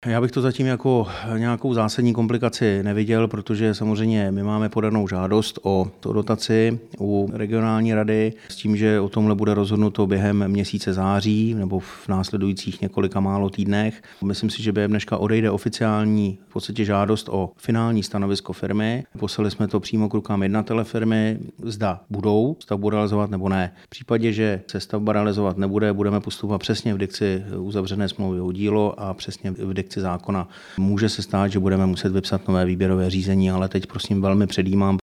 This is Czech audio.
Já bych to zatím jako nějakou zásadní komplikaci neviděl, protože samozřejmě my máme podanou žádost o dotaci u regionální rady s tím, že o tomhle bude rozhodnuto během měsíce září nebo v následujících několika málo týdnech. Myslím si, že během dneška odejde oficiální v podstatě žádost o finální stanovisko firmy. Poslali jsme to přímo k rukám jednatele firmy, zda budou stavbu realizovat nebo ne. V případě, že se stavba realizovat nebude, budeme postupovat přesně v dikci uzavřené smlouvy o dílo a přesně v dikci zákona. Může se stát, že budeme muset vypsat nové výběrové řízení, ale teď prosím velmi předjímám.